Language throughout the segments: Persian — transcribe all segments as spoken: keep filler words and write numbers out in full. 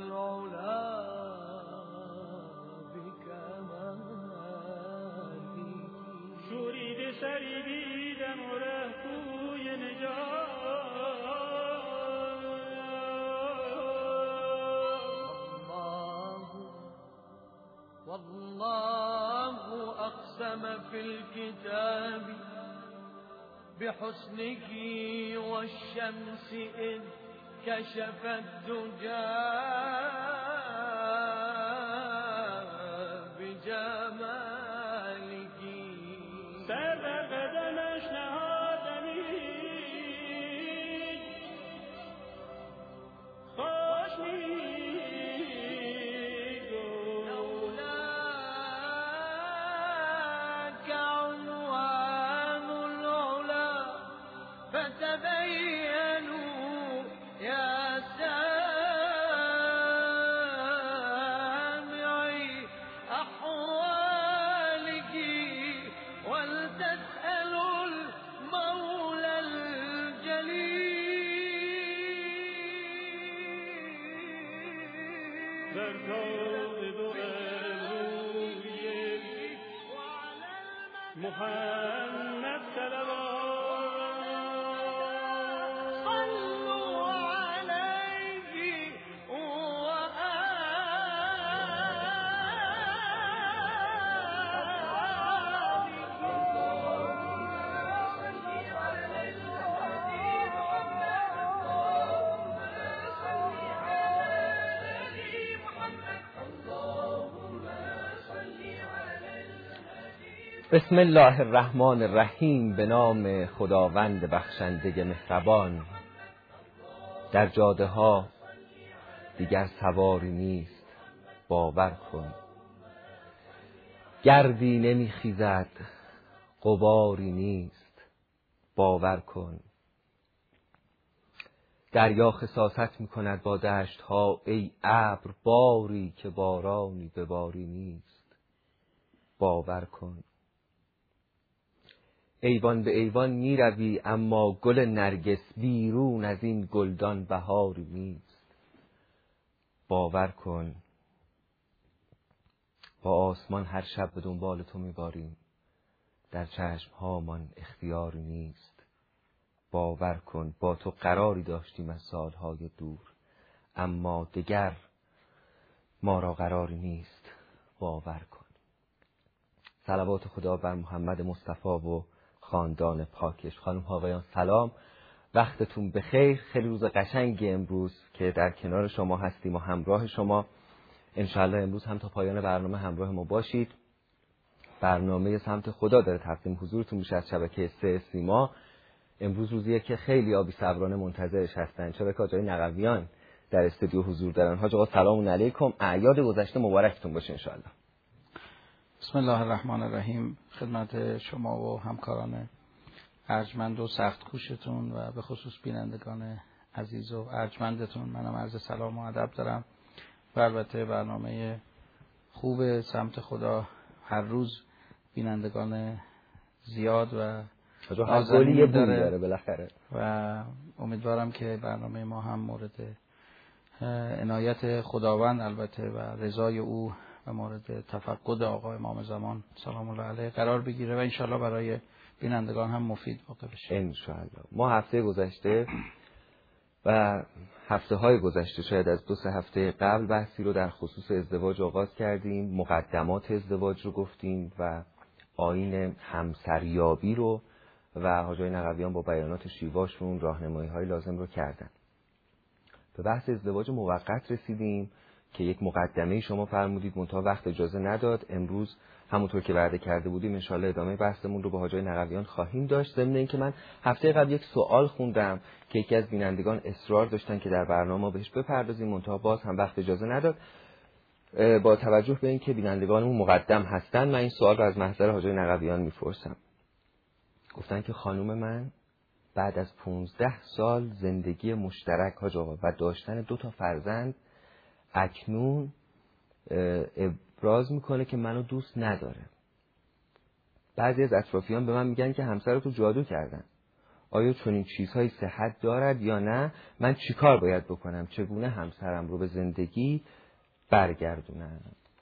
العلا بکمالی. شورید سری دیدم و ره کوی نجات. والله أقسم في الكتاب بحسنك والشمس إذ كشفت دجى بجمالك. سر بر قدمش نهادمید خوش میگفت لولاك عنوان العلا فتبينوا يا سامعي أحوالك ولتسألوا المولى الجليل. در تاب دو روی محمد صلوات. صلوا عليه بسم الله الرحمن الرحیم. به نام خداوند بخشنده مهربان. در جاده ها دیگر سواری نیست، باور کن. گردی نمیخیزد، غباری نیست، باور کن. دریا خساست میکند با دشت ها، ای ابر باری که بارانی به باری نیست، باور کن. ایوان به ایوان می روی اما گل نرگس بیرون از این گلدان بهاری نیست، باور کن. با آسمان هر شب به دنبال تو می باریم، در چشم هامان اختیاری نیست، باور کن. با تو قراری داشتیم از سالهای دور، اما دگر ما را قراری نیست، باور کن. صلوات خدا بر محمد مصطفی و خاندان پاکش. خانم ها آقایان سلام، وقتتون بخیر. خیلی روز قشنگی امروز که در کنار شما هستیم و همراه شما. انشاءالله امروز هم تا پایان برنامه همراه ما باشید. برنامه سمت خدا داره تقدیم حضورتون میشه از شبکه سه سیما. امروز روزیه که خیلی آبی صبرانه منتظرش هستن، چرا که آقای نقویان در استودیو حضور دارن. حاج آقا سلام علیکم، اعیاد گذشته مبارکتون باشه انشاءالله. بسم الله الرحمن الرحیم. خدمت شما و همکاران ارجمند و سخت کوشتون و به خصوص بینندگان عزیز و ارجمندتون منم عرض سلام و ادب دارم. و البته برنامه خوب سمت خدا هر روز بینندگان زیاد و نازنین داره بالاخره و امیدوارم که برنامه ما هم مورد عنایت خداوند البته و رضای او و مورد تفقد آقا امام زمان سلام الله علیه قرار بگیره و انشالله برای بینندگان هم مفید واقع بشه انشالله. ما هفته گذشته و هفته های گذشته شاید از دو سه هفته قبل بحثی رو در خصوص ازدواج آغاز کردیم، مقدمات ازدواج رو گفتیم و آیین همسریابی رو و حاجای نقویان با بیانات شیواشون راهنمایی های لازم رو کردن. به بحث ازدواج موقت رسیدیم که یک مقدمه شما فرمودید منتها وقت اجازه نداد. امروز همونطور که وعده کرده بودیم انشالله ادامه بحثمون رو با حاجای نقویان خواهیم داشت. ضمن اینکه من هفته قبل یک سوال خوندم که یکی از بینندگان اصرار داشتن که در برنامه بهش بپردازیم منتها باز هم وقت اجازه نداد. با توجه به اینکه بینندگانمون مقدم هستن من این سوال رو از محضر حاجای نقویان میپرسم. گفتن که خانم من بعد از پونزده سال زندگی مشترک حاج آقا و داشتن دو تا فرزند اکنون ابراز میکنه که منو دوست نداره. بعضی از اطرافیان به من میگن که همسر تو جادو کردن. آیا چنین چیزهایی صحت دارد یا نه؟ من چیکار باید بکنم؟ چگونه همسرم رو به زندگی برگردونم؟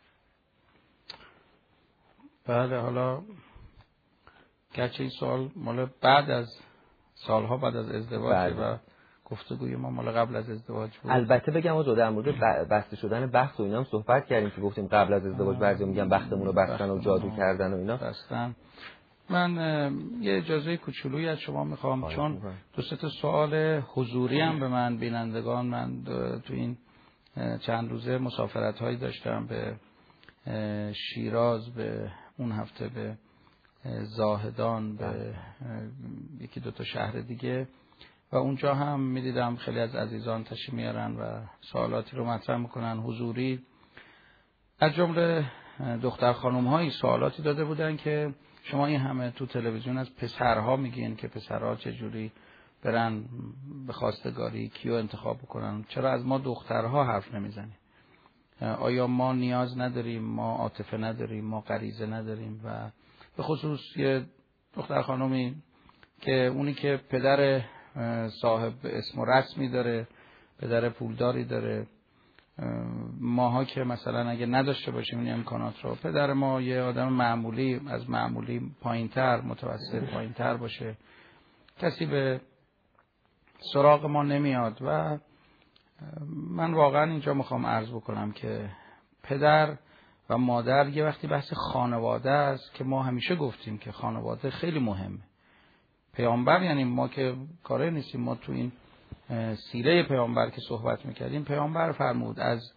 بله، حالا گرچه این سوال مال بعد از سالها بعد از ازدواج و گفتگوی ما مال قبل از ازدواج بود. البته بگم آقا در مورد بسته شدن بخت و اینا هم صحبت کردیم که گفتیم قبل از ازدواج بعضی میگن بختمون رو بستن و جادو کردن و اینا. بستن. من یه اجازه کوچولویی از شما میخوام، چون دو سه تا سوال حضوری هم به من بینندگان، من تو این چند روزه مسافرت هایی داشتم به شیراز، به اون هفته به زاهدان، به یکی دو تا شهر دیگه و اونجا هم میدیدم خیلی از عزیزان تشریف میارن و سوالاتی رو مطرح میکنن حضوری. از جمله دختر خانم هایی سوالاتی داده بودن که شما این همه تو تلویزیون از پسرها میگین که پسرها چجوری برن به خواستگاری کیو انتخاب بکنن، چرا از ما دخترها حرف نمیزنیم؟ آیا ما نیاز نداریم؟ ما عاطفه نداریم؟ ما غریزه نداریم؟ و به خصوص یه دختر خانمی که اونی که پدر صاحب اسم و رسمی داره، پدر پولداری داره، ماها که مثلا اگه نداشته باشیم این امکانات رو، پدر ما یه آدم معمولی از معمولی پایینتر، متوسط پایینتر باشه، کسی به سراغ ما نمیاد. و من واقعا اینجا میخوام عرض بکنم که پدر و مادر یه وقتی بحث خانواده است که ما همیشه گفتیم که خانواده خیلی مهمه. پیامبر، یعنی ما که کاره نیستیم، ما تو این سیره پیامبر که صحبت میکردیم، پیامبر فرمود از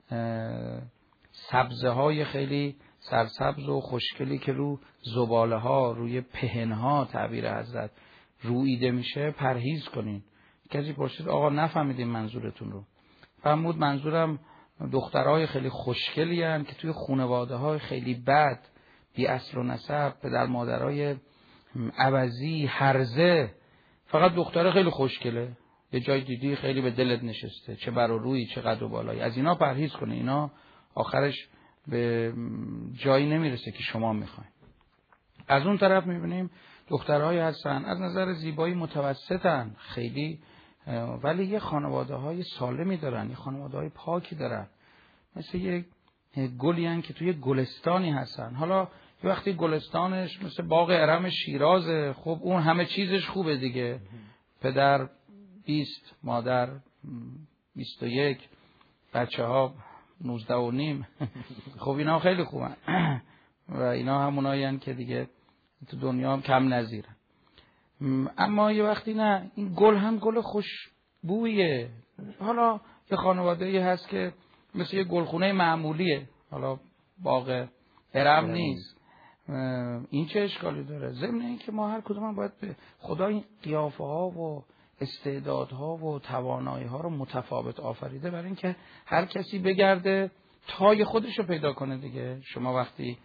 سبزه های خیلی سرسبز و خوشگلی که رو زباله ها، روی پهن ها تعبیر حضرت رویده میشه پرهیز کنین. کسی پرسید آقا نفهمیدیم منظورتون رو. فرمود منظورم دخترای خیلی خوشگلی هستند که توی خانواده های خیلی بد، بی اصل و نسب، پدر مادرای عوضی، هرزه، فقط دختر خیلی خوشگله، یه جای دیدی خیلی به دلت نشسته، چه بر و روی چه قد و بالایی، از اینا پرهیز کنه، اینا آخرش به جایی نمیرسه که شما میخواین. از اون طرف میبینیم دخترهایی هستن از نظر زیبایی متوسطن خیلی، ولی یه خانواده های سالمی دارن، یه خانواده های پاکی دارن، مثل یه گلی هن که توی گلستانی هستن. حالا یه وقتی گلستانش مثل باغ ارم شیرازه، خب اون همه چیزش خوبه دیگه، پدر بیست، مادر بیست و یک، بچه ها نوزده و نیم، خب اینا خیلی خوبن و اینا همونایی هن که دیگه تو دنیا هم کم نظیرن. اما یه وقتی نه، این گل هم گل خوشبویه. حالا یه خانواده ای هست که مثل یه گلخونه معمولیه، حالا باغ ارم نیست، این چه اشکالی داره؟ ضمن این که ما هر کدوم باید به خدا این قیافه ها و استعدادها و توانایی ها رو متفاوت آفریده، برای اینکه هر کسی بگرده تای خودش رو پیدا کنه دیگه. شما وقتی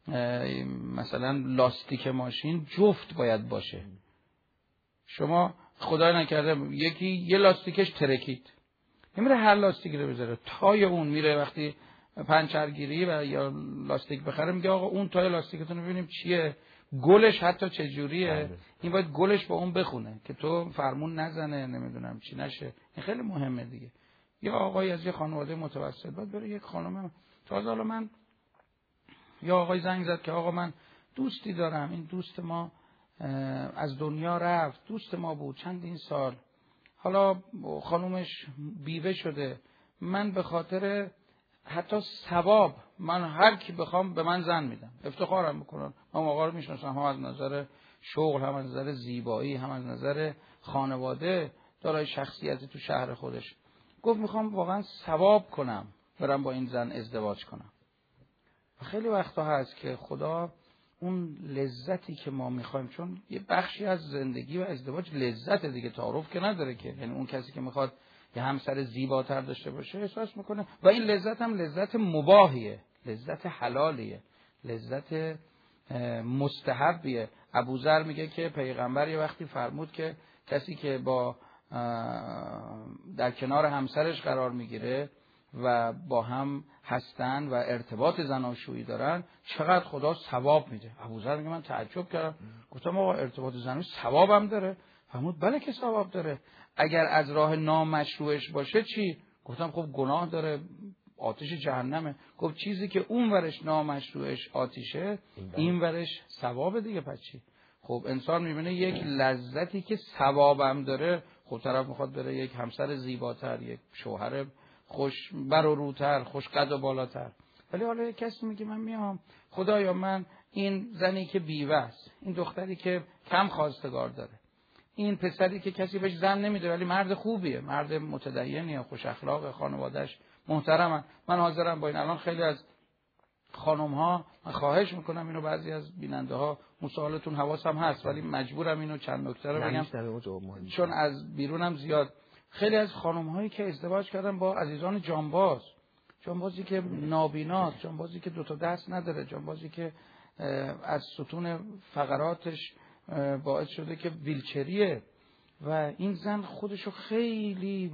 مثلا لاستیک ماشین جفت باید باشه، شما خدای نکرده یکی یه لاستیکش ترکید، نمیره هر لاستیکی رو بذاره، تای اون میره وقتی پنچرگیری و یا لاستیک بخره میگه آقا اون تای لاستیکتون رو ببینیم چیه، گلش حتی چجوریه، این باید گلش با اون بخونه که تو فرمون نزنه، نمیدونم چی نشه. این خیلی مهمه دیگه. یا آقای از یه خانواده متوسط باید بره یک خانم تازه، حالا من یا آقای زنگ زد که آقا من دوستی دارم، این دوست ما از دنیا رفت، دوست ما بود چندین سال، حالا خانومش بیوه شده، من به خاطر حتی ثواب من هر کی بخوام به من زن میدم، افتخارم میکنم، من آقا رو میشناسم، هم از نظر شغل، هم از نظر زیبایی، هم از نظر خانواده، دارای شخصیتی تو شهر خودش. گفت میخوام واقعا ثواب کنم برم با این زن ازدواج کنم. خیلی وقتا هست که خدا اون لذتی که ما میخوایم، چون یه بخشی از زندگی و ازدواج لذت دیگه، تعارف که نداره که، یعنی اون کسی که میخواد یه همسر زیباتر داشته باشه احساس میکنه و این لذت هم لذت مباهیه، لذت حلالیه، لذت مستحبیه. ابوذر میگه که پیغمبر یه وقتی فرمود که کسی که با در کنار همسرش قرار میگیره و با هم هستن و ارتباط زناشویی دارن چقدر خدا ثواب میده. ابوذر میگه من تعجب کردم، گفتم آقا ارتباط زناشویی ثواب هم داره؟ فرمود بله که ثواب داره. اگر از راه نامشروعش باشه چی؟ گفتم خب گناه داره، آتش جهنمه. گفت چیزی که اون ورش نامشروعش آتیشه، این ورش ثواب دیگه. پس چی؟ خب انسان میبینه یک لذتی که ثوابم داره، خب طرف میخواد بره یک همسر زیباتر، یک شوهر خوش بر و روتر، خوش قد و بالاتر. ولی حالا یک کسی میگه من میام خدایا من این زنی که بیوه است، این دختری که کم خواستگار داره، این پسری که کسی بهش زن نمیده ولی مرد خوبیه، مرد متدینیه، خوش اخلاق، خانواده‌اش محترمن، من حاضرم با این. الان خیلی از خانم ها، من خواهش میکنم اینو بعضی از بیننده ها مسائلتون حواسم هست ولی مجبورم اینو چند نکته رو بگم چون از بیرونم زیاد. خیلی از خانم هایی که ازدواج کردن با عزیزان جانباز، جانبازی که نابیناست، جانبازی که دو تا دست نداره، جانبازی که از ستون فقراتش باعث شده که ویلچریه و این زن خودشو خیلی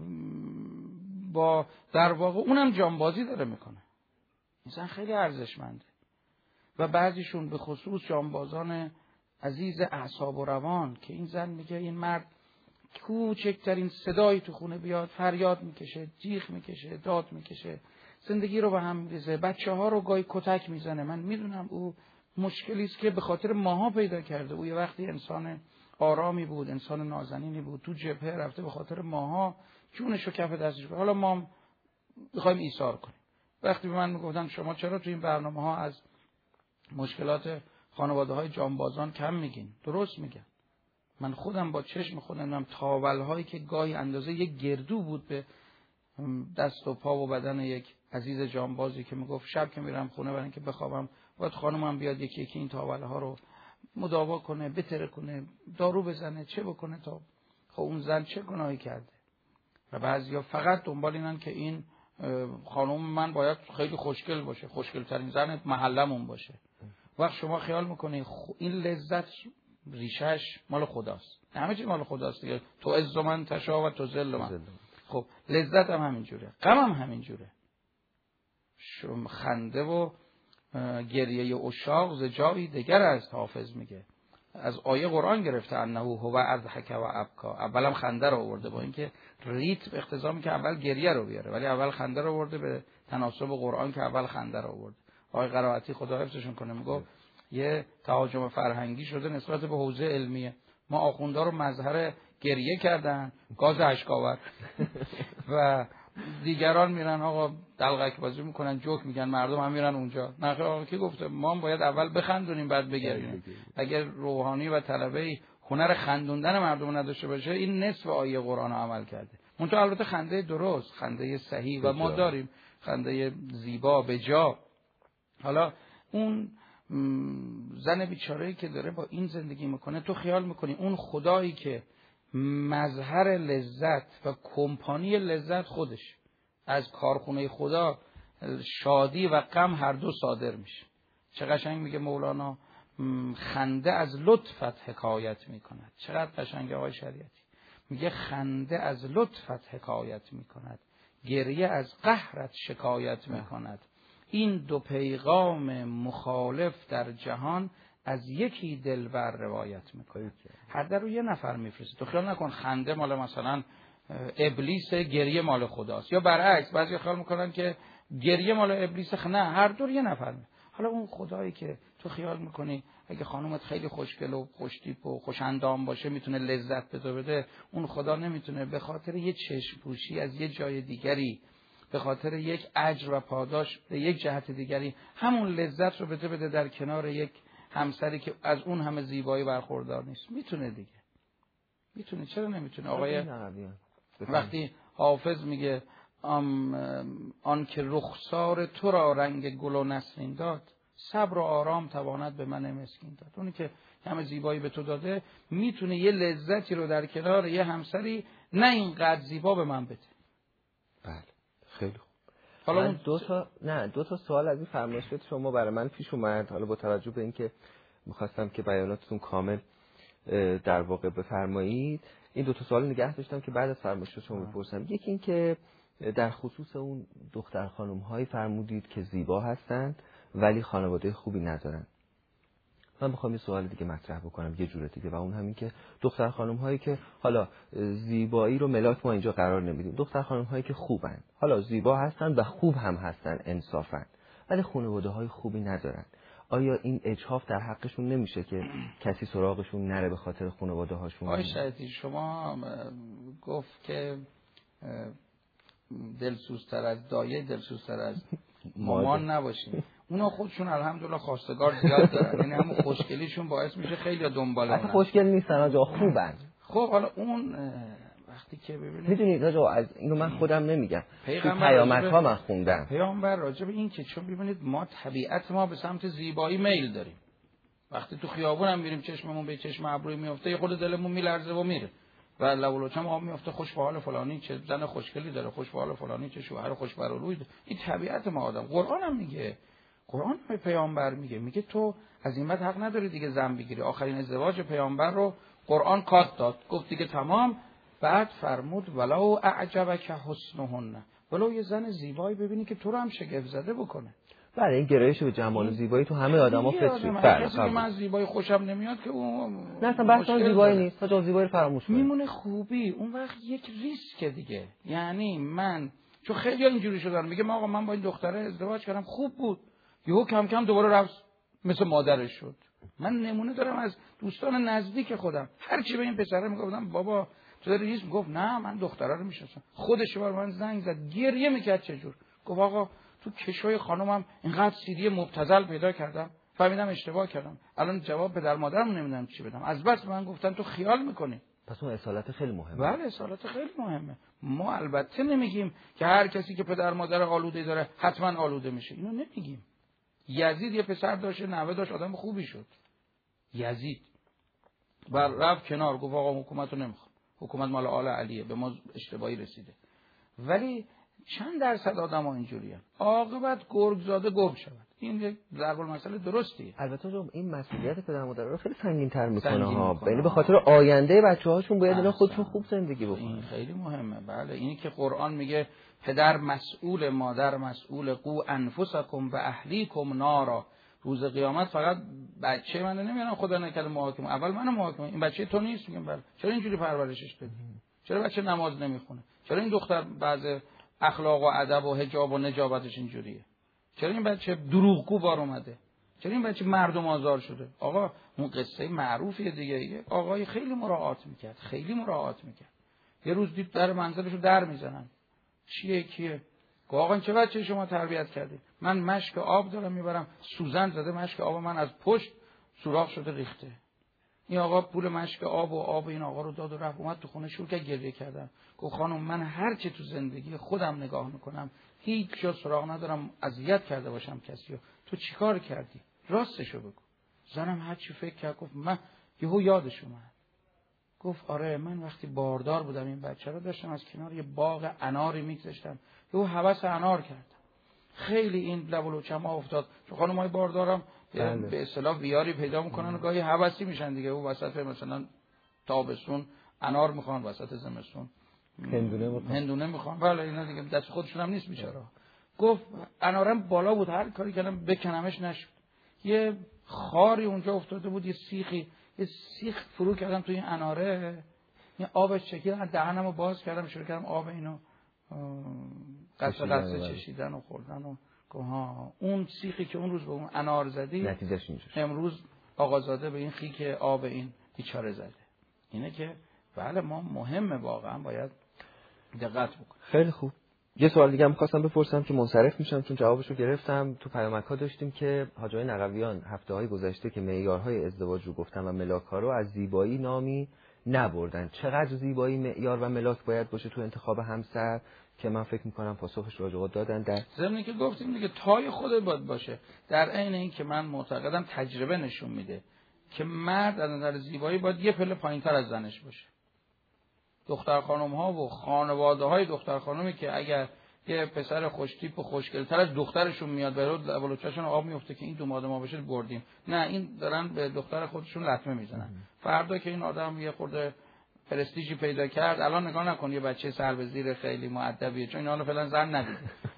با در واقع اونم جانبازی داره میکنه. این زن خیلی ارزشمنده و بعضیشون به خصوص جانبازان عزیز اعصاب و روان که این زن میگه این مرد کوچکترین صدایی تو خونه بیاد فریاد میکشه، جیغ میکشه، داد میکشه، زندگی رو به هم میریزه، بچه ها رو گاهی کتک میزنه. من میدونم او مشکلی است که به خاطر ماها پیدا کرده. او یه وقتی انسان آرامی بود، انسان نازنینی بود، تو جبهه رفته به خاطر ماها جونشو کف دستش بود. حالا ما میخوایم ایثار کنیم. وقتی به من میگفتن شما چرا تو این برنامه ها از مشکلات خانواده های جانبازان کم میگین؟ درست میگن. من خودم با چشم خودم دیدم تاول هایی که گاهی اندازه یک گردو بود به دست و پا و بدن یک عزیز جانبازی که میگفت شب که میرم خونه برای اینکه بخوابم باید خانومم بیاد یکی یکی این تاول ها رو مداوا کنه، بتره کنه، دارو بزنه، چه بکنه تا خب اون زن چه گناهی کرده. و بعضیا فقط دنبال اینن که این خانم من باید خیلی خوشگل باشه، خوشگل ترین زن محلمون باشه. وقت شما خیال میکنی این لذت ریشش مال خداست، همه چی مال خداست دیگه. تو عز من تشا و تو ذل من. خب لذت هم همین جوره، غم هم همین جوره. شم خنده و گریه عشاق ز جایی دیگر است. حافظ میگه از آیه قرآن گرفته انه هو اضحک و ابکا. اولم خنده رو آورده، با اینکه ریتم اقتضا میکنه اول گریه رو بیاره ولی اول خنده رو آورده به تناسب قرآن که اول خنده رو آورده. آقای قرائتی خدا حفظشون کنه میگه یه تهاجم فرهنگی شده نسبت به حوزه علمیه. ما آخوندا رو مظهر گریه کردن، گاز اشکاور و دیگران میرن آقا دلغک بازی میکنن، جوک میگن، مردم هم میرن اونجا. نه آقا کی گفته؟ ما باید اول بخندونیم بعد بگریم. اگر روحانی و طلبه هنر خندوندن مردم نداشته باشه این نصف آیه قرآن رو عمل کرده. منتها البته خنده درست، خنده صحیح و ما داریم، خنده زیبا به جا. حالا اون زن بیچاره‌ای که داره با این زندگی میکنه، تو خیال میکنی اون خدایی که مظهر لذت و کمپانی لذت خودش از کارخونه خدا شادی و غم هر دو صادر میشه. چه قشنگ میگه مولانا خنده از لطفت حکایت میکند. چقدر قشنگ آقای شریعتی میگه خنده از لطفت حکایت میکند، گریه از قهرت شکایت میکند. این دو پیغام مخالف در جهان از یکی دلبر روایت میکنه. هر در رو یه نفر میفرسته. تو خیال نکن خنده مال مثلا ابلیس، گریه مال خداست، یا برعکس. بعضی خیال میکنن که گریه مال ابلیس. نه، هر دور یه نفر می. حالا اون خدایی که تو خیال میکنی اگه خانومت خیلی خوشگل و خوشتیپ و خوش‌اندام باشه میتونه لذت به تو بده، اون خدا نمیتونه به خاطر یه چشم پوشی از یه جای دیگری، به خاطر یک اجر و پاداش به یک جهت دیگری همون لذت رو بده بده در کنار یک همسری که از اون همه زیبایی برخوردار نیست. میتونه دیگه، میتونه. چرا نمیتونه؟ آقای وقتی حافظ میگه آن که رخسار تو را رنگ گل و نسرین داد، صبر و آرام تواند به من مسکین داد. اونی که همه زیبایی به تو داده میتونه یه لذتی رو در کنار یه همسری نه اینقدر زیبا به من بده. بله، خیلی خوب. حالا من اون دو تا نه دو تا سوال از این فرمایشات شما برای من پیش اومد. حالا با توجه به اینکه می‌خواستم که بیاناتتون کامل در واقع بفرمایید، این دو تا سوال نگه داشتم که بعد از فرمایشات شما بپرسم. یکی این که در خصوص اون دختر خانم‌هایی فرمودید که زیبا هستند ولی خانواده خوبی ندارن من میخوام یه سوال دیگه مطرح بکنم یه جور دیگه، و اون همین که دختر خانم هایی که حالا زیبایی رو ملاک ما اینجا قرار نمیدیم، دختر خانم هایی که خوبن، حالا زیبا هستن و خوب هم هستن انصافا، ولی خانواده های خوبی ندارن، آیا این اجحاف در حقشون نمیشه که کسی سراغشون نره به خاطر خانواده هاشون؟ آقای شهیدی شما گفت که دلسوزتر از دایه دلسوزتر از مامان نباشیم. اونا خودشون الحمدلله خواستگار زیاد دارن، یعنی همون خوشگلیشون باعث میشه خیلی دنبال اونن. خوشگل نیستن آجا، خوبن. خب حالا اون وقتی که ببینید میدونید آجا، از اینو من خودم نمیگم، تو پیغمبر پیامدها من خوندم، پیامبر راجع به این که چون ببینید ما طبیعت ما به سمت زیبایی میل داریم. وقتی تو خیابون هم میریم چشممون به چشم ابروی میفته، یه خود دلمون میلرزه و میره و لولوچم آب میفته، خوش به حال فلانی چه زن خوشگلی داره، خوش به حال فلانی چه شوهر خوش بر روی داره. این طبیعت ما آدم. قرآن هم میگه، قرآن به پیامبر میگه میگه تو از این بعد حق نداری دیگه زن بگیری. آخرین ازدواج پیامبر رو قرآن کات داد، گفت دیگه تمام. بعد فرمود ولو اعجبک حسنهن، ولو یه زن زیبایی ببینی که تو رو هم شگفت زده بکنه. بله این گرایش به جمال و زیبایی تو همه آدما فطری. بله کسی که من زیبایی خوشم نمیاد که اون نه اصلا بحث زیبایی نیست، تا زیبایی فراموش کنید میمونه خوبی. اون وقت یک ریسک دیگه، یعنی من چون خیلی اینجوری شدن میگه آقا من با این دختره ازدواج کردم خوب بود، یهو کم کم دوباره رفت مثل مادرش شد. من نمونه دارم از دوستان نزدیک خودم، هر چی به این پسره میگفتم بابا تو داری ریسک، گفت نه من دختره رو میشناسم، خودش بار من زنگ زد گریه میکرد چجور، گفت آقا تو کشوی خانومم اینقدر سیدی مبتذل پیدا کردم، فهمیدم اشتباه کردم، الان جواب پدر مادرم نمیدونم چی بدم، از بس من گفتن تو خیال میکنی. پس اون اصالت خیلی مهمه. بله اصالت خیلی مهمه. ما البته نمیگیم که هر کسی که پدر مادر آلوده داره حتما آلوده میشه، اینو نمیگیم. یزید یه پسر داشت، نوه داشت، آدم خوبی شد یزید، بر رفت کنار، گفت آقا حکومت رو نمیخوام، حکومت مال آل علیه، به ما اشتباهی رسیده. ولی چند درصد آدم ها اینجوری هست عاقبت گرگ زاده گرگ شود. این یک ضرب المثل درستیه. البته جو این مسئولیت پدر مادر رو خیلی سنگین تر میکنه ها، یعنی به خاطر آینده بچه هاشون باید اینا خودشون خوب زندگی بکنن. این خیلی مهمه. بله اینی که قرآن میگه پدر مسئول، مادر مسئول، قو انفسکم و اهلیکم نارا. روز قیامت فقط بچه من نمیارن خدا نکرده محاکمه، اول منو محاکمه، این بچه تو نیست. میگم بله چرا اینجوری پرورشش دادی؟ چرا بچه نماز نمیخونه؟ چرا این دختر بعض اخلاق و ادب و حجاب و نجابتش اینجوریه؟ چرا این بچه دروغگو بار اومده؟ چرا این بچه مردم آزار شده؟ آقا اون قصه معروفیه دیگه، یه آقای خیلی مراعات میکرد، خیلی مراعات میکرد. یه روز دید در منزلشو در میزنن. چیه کیه؟ گفت آقا این چه بچه شما تربیت کردید؟ من مشک آب دارم میبرم، سوزن زده مشک آب من از پشت سوراخ شده ریخته. این آقا پول مشک آب و آب این آقا رو داد و رفت. اومد تو خونه شروع کرد گریه کردن. گفت خانم من هر چی تو زندگی خودم نگاه میکنم هیچ جا سراغ ندارم اذیت کرده باشم کسیو. تو چیکار کردی؟ راستشو بگو. زنم هر چی فکر کرد گفت من یهو یادش اومد. گفت آره من وقتی باردار بودم این بچه رو داشتم از کنار یه باغ اناری میگذاشتم، یهو هوس انار کردم. خیلی این لب و لوچم افتاد. چون خانمای باردارم به اصطلاح ویاری پیدا میکنن و گاهی هوسی میشن دیگه، او وسط مثلا تابستون انار میخوان، وسط زمستون هندونه میخوان. هندونه میخوان. بله اینا دیگه دست خودشون هم نیست بیچاره. گفت انارم بالا بود، هر کاری کردم بکنمش نشد. یه خاری اونجا افتاده بود، یه سیخی، یه سیخ فرو کردم تو این اناره، این آبش چکیدم، دهنمو باز کردم شروع کردم آب اینو قصه قصه چشیدن و خوردن و ها اون سیخی که اون روز به اون انار زدی نتیجهش اینجوری امروز آقازاده به این خیک آب این بیچاره زده. اینه که بله ما مهمه واقعا باید دقت بکنیم. خیلی خوب. یه سوال دیگه هم خواستم بپرسم که منصرف میشم چون جوابشو گرفتم. تو پیامک‌ها داشتیم که حاجی نقویان هفته‌های گذشته که معیارهای ازدواج رو گفتن و ملاک‌ها رو از زیبایی نامی نبردن. چقدر زیبایی معیار و ملاک باید باشه تو انتخاب همسر که من فکر میکنم پاسخش رو آقا دادن. در ضمن که گفتیم دیگه تای خودت باید باشه. در عین این که من معتقدم تجربه نشون میده که مرد از نظر زیبایی باید یه پله پایینتر از زنش باشه. دختر خانم ها و خانواده های دختر خانمی که اگر یه پسر خوشتیپ و خوشگلتر از دخترشون میاد برود لبالوچشون آب میفته که این دوماد ما بشه بردیم، نه این دارن به دختر خودشون لطمه میزنن. فردا که این آدم یه خورده پرستیژی پیدا کرد، الان نگاه نکن یه بچه سر به زیر خیلی مؤدبیه چون اینا فعلا زن ندیده،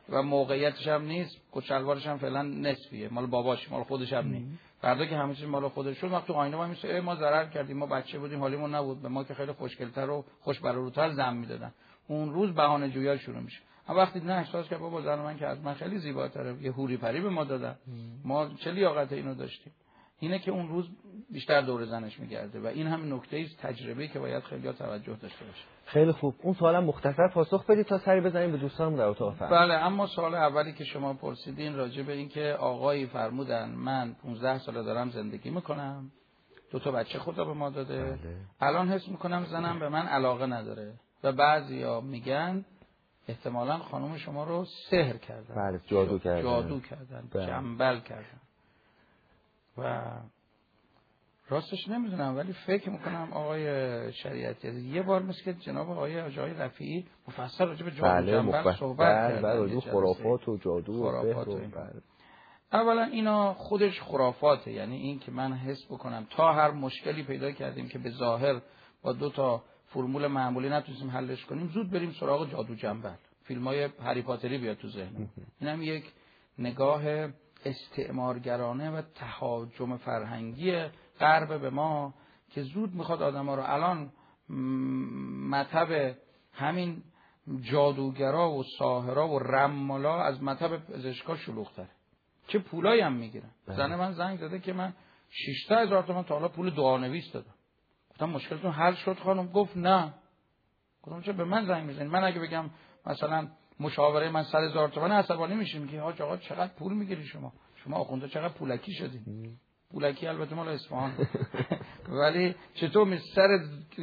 و موقعیتش هم نیست، کت شلوارش هم فعلا نصفیه، مال باباش، مال خودش هم نیست. فردا که همه چیز مال خودش شد، وقت تو آینه ما میشه ما ضرر کردیم، ما بچه بودیم حالیمون نبود، به ما که خیلی خوشگل‌تر و خوش بروتر زن میدادن. اون روز بهانه جویا شروع میشه. اما وقتی نه احساس کرد بابا زن من که از من خیلی زیباتره، یه حوری پری به ما دادن، ما چه لیاقت اینو داشتیم. اینه که اون روز بیشتر دور زنش میگرده و این هم نکته است، تجربه‌ای که باید خیلی توجه داشته باشه. خیلی خوب. اون سوالم مختصر پاسخ بدید تا سری بزنیم به دوستانمون در اتاق فرمان. بله، اما سوال اولی که شما پرسیدین راجع به این که آقایی فرمودن من پانزده سال دارم زندگی میکنم، دو تا بچه خدا به ما داده، بله. الان حس میکنم زنم به من علاقه نداره و بعضیا میگن احتمالاً خانم شما رو سحر کردن. بله، جادو کردن. جادو کردن، بله. جنبل کردن. و راستش نمیدونم ولی فکر میکنم آقای شریعتی یه بار مثل که جناب آقای آقای رفیعی مفصل راجع به جادو بله، جنبل صحبت کردن. بله، راجع به خرافات و جادو و خرافات سحر و و این. بله. اولا اینا خودش خرافاته، یعنی این که من حس بکنم تا هر مشکلی پیدا کردیم که به ظاهر با دو تا فرمول معمولی نتونستیم حلش کنیم، زود بریم سراغ جادو جنبل. فیلمای هری پاتری بیاد تو ذهنم. اینم یک نگاه استعمارگرانه و تهاجم فرهنگی غرب به ما که زود میخواد آدما رو الان مطب همین جادوگرا و ساحرا و رمالا از مطب پزشکا شلوغ‌تره. چه پولایی هم میگیرن. زن من زنگ زده که من شش هزار تومان تا حالا پول دعانویس دادم. گفتم مشکلتون حل شد خانم؟ گفت نه. گفتم چه به من زنگ میزنید؟ من اگه بگم مثلا مشاوره من صد هزار تومان عصبانی میشیم که حاج آقا چقدر پول میگیری شما؟ شما آخونده چقدر پولکی شدین؟ پولکی البته مال اصفهان. ولی چطور می سر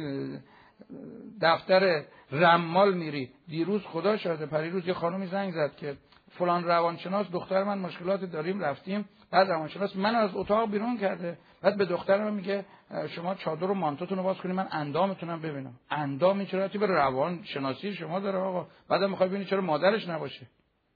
دفتر رمال میری؟ دیروز خدا شاهده پریروز یه خانومی زنگ زد که فلان روانشناس دختر من مشکلات داریم، رفتیم، بعد روانشناس من از اتاق بیرون کرده، بعد به دخترم میگه شما چادر و مانتوتون رو باز کنید من اندامتونم ببینم. اندام این چرا ربطی به روانشناسی شما داره آقا؟ بعدم میخوای ببینی چرا مادرش نباشه؟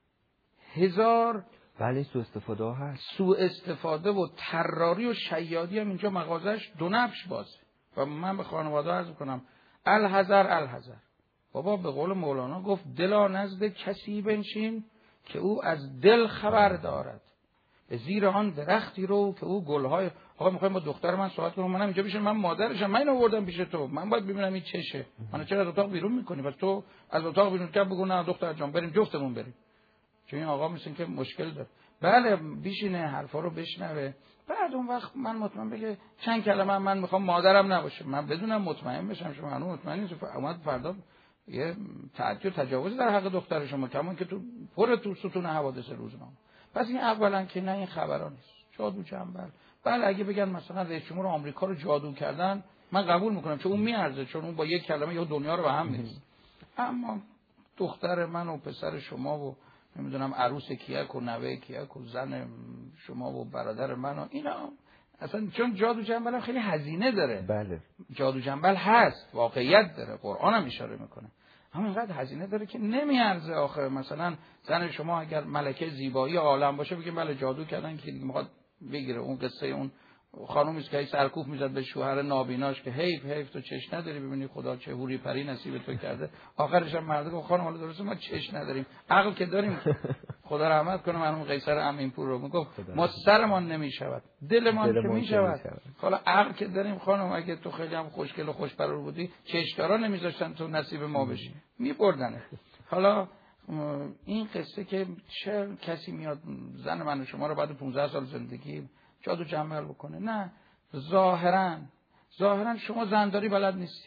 هزار ولی سوء استفاده ها هست. سوء استفاده و طراری و شیادی هم اینجا مغازش دو نبش بازه. و من به خانواده عرض کنم الحذر الحذر. بابا به قول مولانا گفت دلا نزد کسی بنشین که او از دل خبر دارد، به زیر آن درختی رو که او گلهای. آقا میخوایم با دختر من صحبت کنم، منم اینجا بشم، من مادرشم، من اینو آوردم پیش تو، من باید ببینم این چشه، منو چرا از اتاق بیرون میکنی؟ پس تو از اتاق بیرون که بگو نه دختر جان بریم جفتمون بریم، چون این آقا مثل که مشکل داره. بله بشینه حرفا رو بشنوه، بعد اون وقت من مطمئن بگه چند کلمه من میخوام مادرم نباشه، من بدونم مطمئن بشم شما هنوز مطمئن نیست اومد فردا یه تعدی و تجاوز در حق دختر شما، کمون که تو پر تو ستون حوادث روزنامه. پس این اولا که نه این خبرا نیست، جادو جنبل. بله اگه بگن مثلا رئیس جمهور آمریکا رو جادو کردن من قبول میکنم، چون اون میارزه، چون اون با یک کلمه یه دنیا رو به هم میریزه. اما دختر من و پسر شما و نمیدونم عروس کیک و نوه کیک و زن شما و برادر من و اینا اصلا، چون جادو جنبل خیلی هزینه داره. بله جادو جنبل هست، واقعیت داره، قرآن هم اشاره میکنه، اما اینقدر هزینه داره که نمیارزه. آخه مثلا زن شما اگر ملکه زیبایی عالم باشه بگیم بله جادو کردن که میخواد بگیره. اون قصه اون خانومی است که سرکوف میزد به شوهر نابیناش که حیف حیف تو چش نداری، ببینی خدا چه حوری پری نصیب تو کرده. آخرش هم مرد گفت خانم حالا درسته ما چش نداریم، عقل که داریم. خدا رحمت کنه مرحوم قیصر امینپور رو میگفت ما سرمان نمیشود دلمان که میشود. حالا عقل که داریم خانم، اگه تو خیلی هم خوشگل و خوشبرو بودی چشدارا نمیذاشتن تو نصیب ما بشی، میبردنه. حالا این قصه که چه کسی میاد زن من و شما رو بعد پانزده سال زندگی جادو جنبل بکنه، نه. ظاهرا ظاهرا شما زنداری بلد نیستی.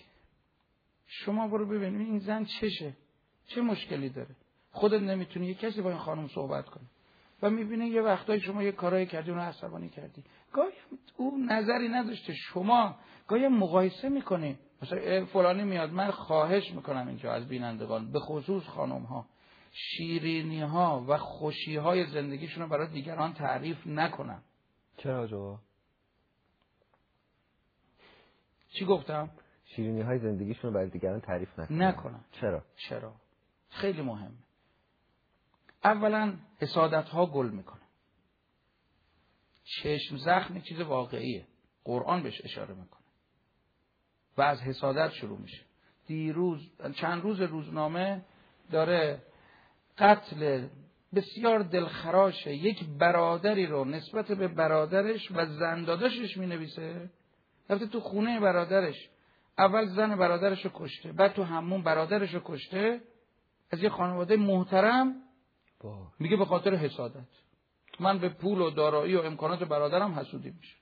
شما برو ببین این زن چشه، چه مشکلی داره، خودت نمیتونی یه کسی با این خانم صحبت کنی و میبینی یه وقتایی شما یه کارایی کردی اون رو عصبانی کردی، گاهی اون نظری نداشته، شما گاهی مقایسه میکنی. مثلا فلانی میاد، من خواهش میکنم اینجا از بینندگان به خصوص خانم ها شیرینی ها و خوشی های زندگیشون رو برای دیگران تعریف نکنن. چرا جوا؟ چی گفتم؟ شیرینی های زندگیشون رو برای دیگران تعریف نکنن. نکنن. چرا؟ چرا؟ خیلی مهمه. اولا حسادت ها گل میکنه. چشم زخم چیز واقعیه، قرآن بهش اشاره میکنه و از حسادت شروع میشه. دیروز چند روز روزنامه داره قتل بسیار دلخراشه یک برادری رو نسبت به برادرش و زن داداشش می نویسه. رفته تو خونه برادرش، اول زن برادرش رو کشته، بعد تو حموم برادرش رو کشته، از یه خانواده محترم، میگه به خاطر حسادت من به پول و دارایی و امکانات برادرم حسودی میشد.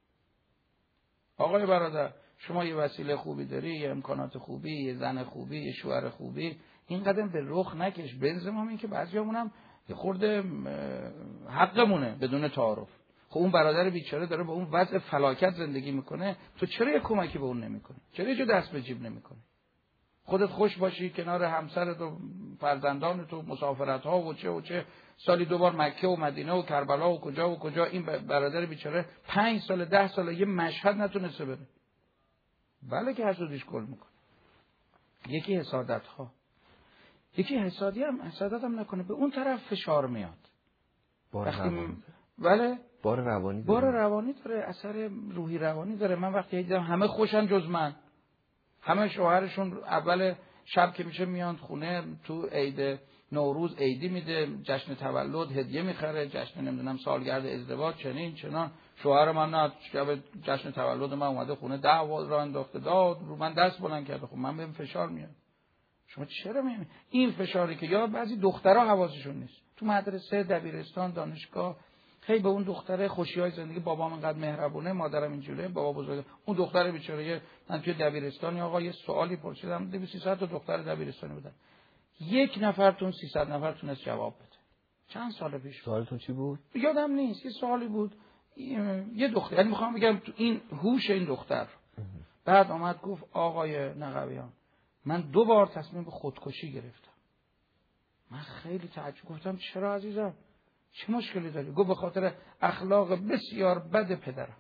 آقای برادر، شما یه وسیله خوبی داری، یه امکانات خوبی، یه زن خوبی، یه شوهر خوبی، این قدم به رخ نکش. بنزمام این که بعضیامونم یه خورده حقمونه بدون تعارف. خب اون برادر بیچاره داره با اون وضع فلاکت زندگی میکنه، تو چرا یه کمکی به اون نمیکنی؟ چرا یه دست به جیب نمیکنی؟ خودت خوش باشی کنار همسرت و فرزندانت و مسافرت ها و چه و چه، سالی دوبار مکه و مدینه و کربلا و کجا و کجا، این برادر بیچاره پنج سال ده سال یه مشهد نتونسته بره. بله که حسودیش گل میکنه. یکی حسادت ها، یکی حسادی هم حسادت هم نکنه، به اون طرف فشار میاد. بار روانی بله بار روانی بار داره. روانی داره، اثر روحی روانی داره. من وقتی دیدم همه خوشن جز من، همه شوهرشون اول شب که میشه میان خونه، تو عید نوروز عیدی میده، جشن تولد هدیه میخره، جشن نمیدونم سالگرد ازدواج چنین چنان. شوهر من نه، شب جشن تولد من اومده خونه دعوا را انداخته، داد رو من دست بلند کرده. خب من بهم فشار میاد. شما چرا میگید این فشاری که یا بعضی دخترها حواسشون نیست، تو مدرسه، دبیرستان، دانشگاه، خیلی به اون دختره خوشیای زندگی، بابام اینقدر مهربونه، مادرم اینجوریه، بابا بزرگ، اون دختره بیچاره، من توی دبیرستانی آقا یه سوالی پرسیدم، دویست سیصد تا دختر دبیرستانی بودن، یک نفرتون سیصد نفر تونست جواب بده. چند سال پیش. سوالتون چی بود؟ یادم نیست، یه سوالی بود، یه دختر، یعنی میخوام بگم تو این هوش این دختر. بعد آمد گفت آقای نقویان، من دو بار تصمیم به خودکشی گرفتم. من خیلی تعجب گفتم چرا عزیزم؟ چه مشکلی داری؟ گفت به خاطر اخلاق بسیار بد پدرم.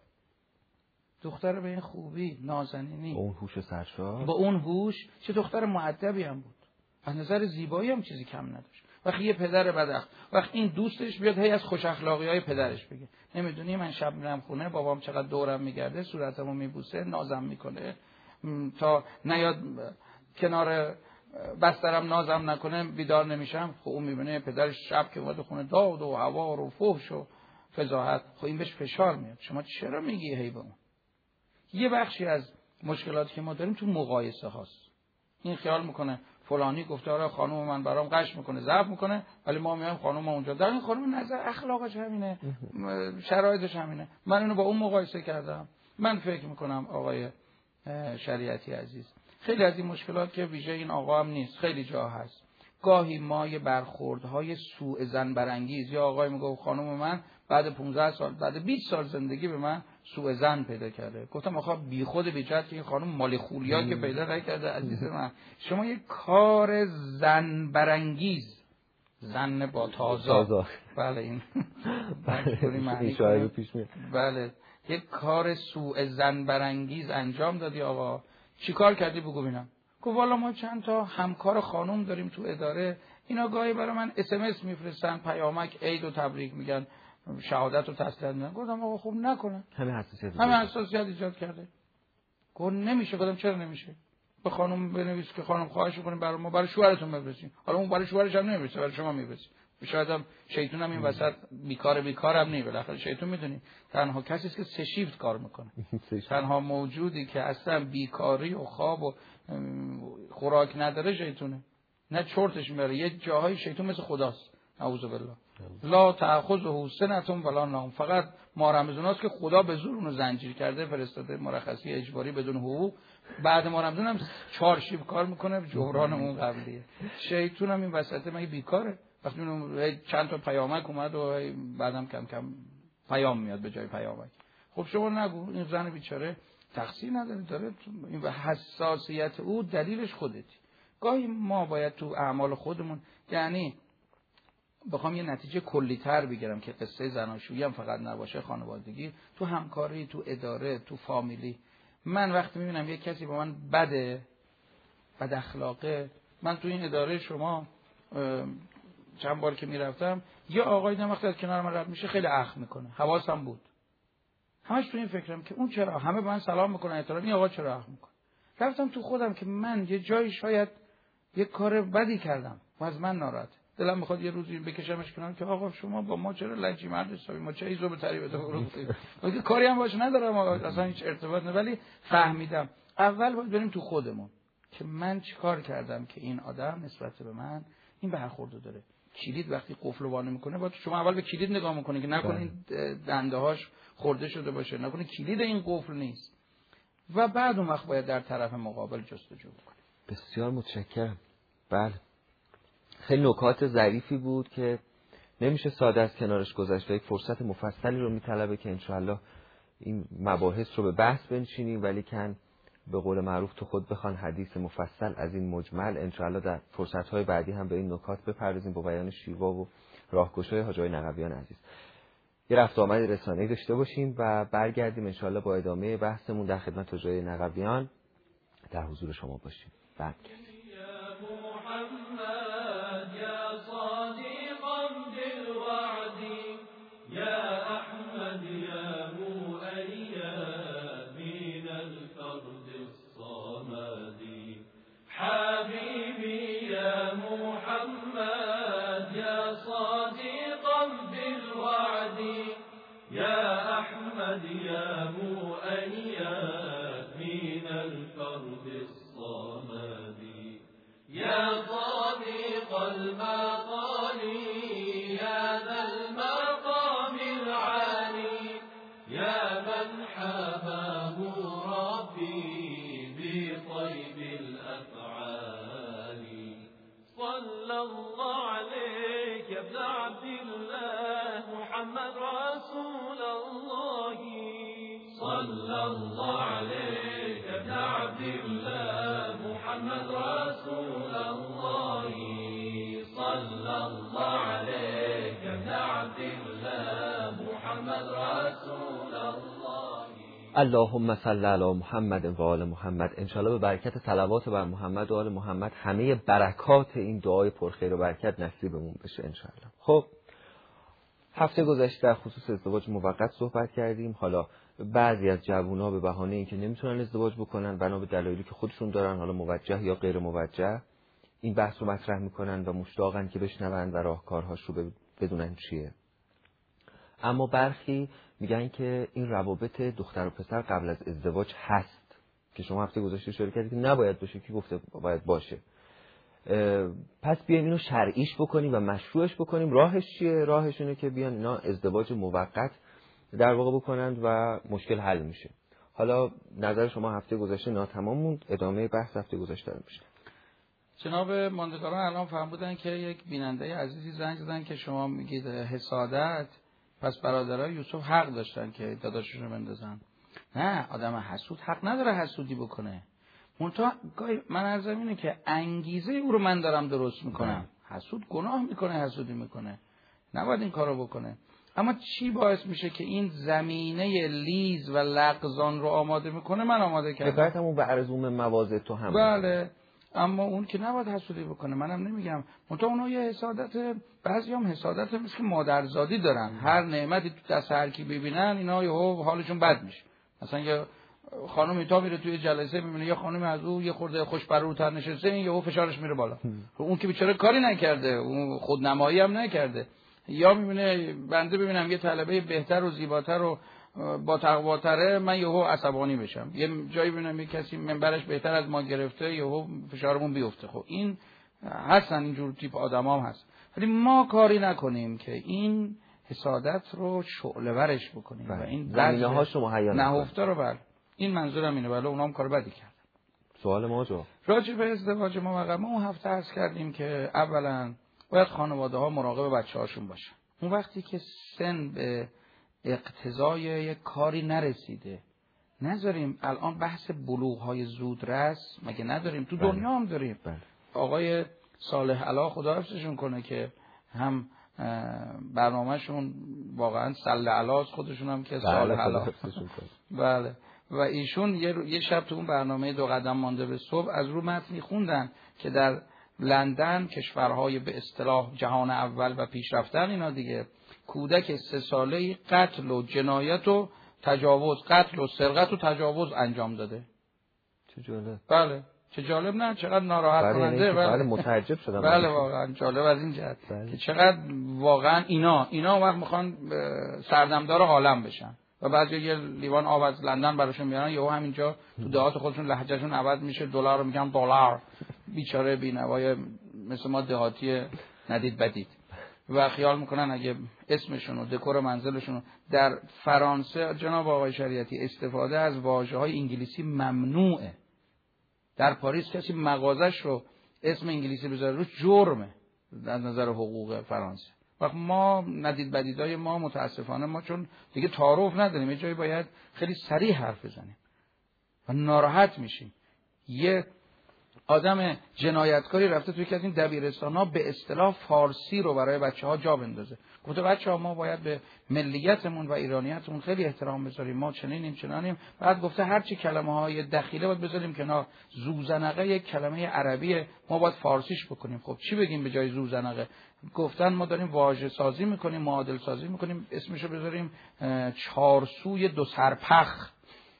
دختر به این خوبی، نازنینی، با اون هوش سرشار، با اون هوش، چه دختر مؤدبی هم بود، از نظر زیبایی هم چیزی کم نداشت. وقتی یه پدر بداخلاق، وقتی این دوستش بیاد هی از خوش اخلاقی‌های پدرش بگه، نمیدونی من شب میرم خونه بابام چقدر دورم میگرده، صورتمو میبوسه، نازم میکنه، تا نیاد کنار بسترم نازم نکنه بیدار نمیشم. خب اون میبینه پدرش شب که اومده خونه داد و هوار و فحش و فضاحت، خب این بهش فشار میاد. شما چرا میگی هی به اون؟ یه بخشی از مشکلاتی که ما داریم تو مقایسه هاست. این خیال میکنه فلانی گفته آره خانم من برام قش میکنه، ضعف میکنه، ولی ما میایم خانم ما اونجا، در این خانم نظر اخلاقش همینه، شرایطش همینه، من اینو با اون مقایسه کردم. من فکر میکنم آقای شریعتی عزیز، خیلی از این مشکلات که ویژه این آقا هم نیست، خیلی جا هست. گاهی ما یه برخوردهای سوء ظن برانگیز، یا آقای میگه خانم من بعد پانزده سال، بعد بیست سال زندگی به من سوء ظن پیدا کرده. گفتم آخه بی خود بی جهت که این خانم مال خولیا که پیدا نکرده عزیز من. شما یه کار ظن برانگیز، ظن با تازه، بله این معنی شاید پیش میاد، بله یه کار سوء ظن برانگیز انجام دادی. آقا چیکار کردی بگو ببینم. گفت والا ما چند تا همکار خانم داریم تو اداره، اینا گاهی برای من اس ام اس میفرستن، پیامک عید و تبریک میگن، شهادت و تسلیت میدن. گفتم آقا خوب نکنه، همه حساسیت همه حساسیت ایجاد کرده. گفت نمیشه. گفتم چرا نمیشه؟ به خانم بنویس که خانم خواهش می‌کنیم برای ما برای شوهرتون بفرستین. حالا اون برای شوهرش هم نمی‌فرسته، برای شما می‌فرسته. شاید هم شیطون هم این وسط بیکار بیکار هم نی، بالاخره شیطون میدونی تنها کسی است که سه شیفت کار میکنه. تنها موجودی که اصلا بیکاری و خواب و خوراک نداره شیطونه. نه چرتش میبره، یه جاهای شیطون مثل خداست، اعوذ بالله. لا تأخذه سنة ولا نوم، فقط ما رمضاناست که خدا به زور اونو زنجیر کرده، فرستاده مرخصی اجباری بدون حقوق. بعد ما رمضان هم چهار شیب کار میکنه، جبران اون قبلیه. شیطون هم این وسط مگه بیکاره؟ وقتی اون چند تا پیامک اومد و بعدم کم کم پیام میاد به جای پیامک. خب شما نگو این زن بیچاره تقصیر نداره، داره این حساسیت او دلیلش خودتی. گاهی ما باید تو اعمال خودمون، یعنی بخوام یه نتیجه کلی‌تر بگیرم که قصه زناشویی هم فقط نباشه، خانوادگی، تو همکاری، تو اداره، تو فامیلی، من وقتی میبینم یک کسی با من بده، بد اخلاقه، من تو این اداره شما چند بار که میرفتم یه آقایی دیدم وقتی از کنار من رد میشه خیلی اخ میکنه، حواسم بود، همش تو این فکرم که اون چرا همه به من سلام میکنن احترام، این آقا چرا اخ میکنه. رفتم تو خودم که من یه جایی شاید یه کار بدی کردم و از من ناراحت. دلم میخواد یه روزی بکشمش کنار که آقا شما با ما چرا لجی مرد حسابی، ما چه ایزو به تری بده گفتید کاری هم باش ندارم اصلا هیچ ارتباط نه، ولی فهمیدم اول باید بریم تو خودمون که من چیکار کردم که این آدم نسبت به من این برخوردو داره. کلید وقتی قفل رو وانه میکنه باید شما اول به کلید نگاه میکنه که نکنه این دنده هاش خورده شده باشه، نکنه کلید این قفل نیست، و بعد اون وقت باید در طرف مقابل جستجو بکنه. بسیار متشکرم. بله خیلی نکات ظریفی بود که نمیشه ساده از کنارش گذشت و یک فرصت مفصلی رو میطلبه که انشاءالله این مباحث رو به بحث بنشینیم، ولی کن به قول معروف تو خود بخوان حدیث مفصل از این مجمل. انشاءالله در فرصت‌های بعدی هم به این نکات بپردازیم با بیان شیوا و راهگشای حاج آقای نقویان عزیز. یه رفت آمد رسانه‌ای داشته باشیم و برگردیم انشاءالله با ادامه بحثمون در خدمت حاج آقای نقویان در حضور شما باشیم. برگردیم. حبيبي يا محمد يا صادقا بالوعد يا أحمد يا مؤيد من الفرد الصمد يا صادق المقال يا ذا المقام العالي يا من حباه ربي بطيب الأفعال صلى الله عليك يا ابن عبد الله محمد رسول الله صلى الله عليك يا ابن عبد الله محمد رسول الله صلى الله عليك يا ابن عبد الله محمد رسول الله. اللهم صل علی محمد و آل محمد. انشاءالله به برکت صلوات بر محمد و آل محمد همه برکات این دعای پرخیر و برکت نصیبمون بشه انشاءالله. خب هفته گذشته در خصوص ازدواج موقت صحبت کردیم. حالا بعضی از جوونا به بهانه اینکه نمیتونن ازدواج بکنن بنا به دلایلی که خودشون دارن، حالا موجه یا غیر موجه، این بحث رو مطرح میکنن و مشتاقن که بشنون و راهکارهاش رو بدونن چیه. اما برخی میگن که این روابط دختر و پسر قبل از ازدواج هست که شما هفته گذشته اشاره کردید که نباید باشه، که گفته باید باشه. پس بیایم اینو شرعیش بکنیم و مشروعش بکنیم. راهش چیه؟ راهش اینه که بیان اینا ازدواج موقت در واقع بکنند و مشکل حل میشه. حالا نظر شما هفته گذشته ناتمام موند، ادامه بحث هفته گذشته رو میشه. جناب ماندگاران الان فهمیدن که یک بیننده عزیزی زنگ زدن که شما میگید حسادت، پس برادرای یوسف حق داشتن که داداششون رو بندازن. نه، آدم حسود حق نداره حسودی بکنه. منتها من عرضم اینه که انگیزه او رو من دارم درست میکنم. حسود گناه میکنه، حسودی میکنه، نباید این کارو بکنه. اما چی باعث میشه که این زمینه لیز و لغزان رو آماده میکنه؟ من آماده کردم. حکایتمون به ارزوم مواضع تو هم. بله، اما اون که نباید حسودی بکنه، منم نمیگم. منتها اونا یه حسادت، بعضی هم حسادت مثل که مادرزادی دارن. هر نعمتی تو دست هر کی ببینن اینا یهو حالشون بد میشه. مثلا یه خانم تا میره توی جلسه میبینه یه خانم از او یه خورده خوش بروتر نشسته، این یهو فشارش میره بالا. اون که بیچاره کاری نکرده، اون خودنمایی هم نکرده. یا میبینه بنده ببینم یه طلبه بهتر و زیباتر و با تقواتره، من یهو عصبانی بشم. یه جایی ببینم یه کسی منبرش بهتر از ما گرفته، یهو فشارمون بیفته. خب این هستن، اینجور تیپ آدمام هست. ولی ما کاری نکنیم که این حسادت رو شعله ورش بکنیم بله. و این زمینه‌هاش رو مهیا نهفته رو بر این منظورم اینه. ولی اونام کار بدی کردن. سوال ما جو راجع به ازدواج موقت ما اون هفته عرض کردیم که اولا باید خانواده ها مراقب بچه هاشون باشن. اون وقتی که سن به اقتضای یک کاری نرسیده، نذاریم الان بحث بلوغ های زودرس مگه نداریم؟ تو بله. دنیا هم داریم. بله. آقای صالح علا خدا حفظشون کنه که هم برنامهشون واقعا صلی علا خودشون هم که صالح علا. بله. و ایشون یه, یه شب تو اون برنامه دو قدم مانده به صبح از رو متنی خوندن که در لندن، کشورهای به اصطلاح جهان اول و پیشرفتن اینا دیگه، کودک سه ساله‌ای قتل و جنایت و تجاوز، قتل و سرقت و تجاوز انجام داده. چه جالب. بله. چه جالب نه؟ چقدر ناراحت کننده. بله متعجب شدم. بله واقعا جالب از این جهت که چقدر واقعا اینا اینا وقت میخوان سردمدار عالم بشن و بعضی یه لیوان آب از لندن براشون میارن، یهو همینجا تو دهات خودشون لهجهشون عوض میشه، دلار رو میگن دلار. بیچاره بی‌نوای مثل ما دهاتی ندید بدید و خیال میکنن اگه اسمشون و دکور منزلشون. در فرانسه جناب آقای شریعتی استفاده از واژه‌های انگلیسی ممنوعه. در پاریس کسی مغازش رو اسم انگلیسی بذاره روش جرمه در نظر حقوق فرانسه. وقت ما ندید بدیدای ما متاسفانه ما چون دیگه تعارف نداریم، یه جایی باید خیلی صریح حرف بزنیم و ناراحت میشیم. یه آدم جنایتکاری رفته توی یکی از این دبیرستان‌ها به اصطلاح فارسی رو برای بچه‌ها جا بندازه. گفته بچه‌ها ما باید به ملیتمون و ایرانیتمون خیلی احترام بذاریم، ما چنینیم چنانیم. بعد گفته هر چی کلمه‌های دخیله باید بذاریم کنار. زوزنقه یک کلمه عربیه، ما باید فارسیش بکنیم. خب چی بگیم به جای زوزنقه؟ گفتن ما داریم واژه سازی می‌کنیم، معادل سازی می‌کنیم، اسمشو بذاریم چهارسوی دو سرپخ.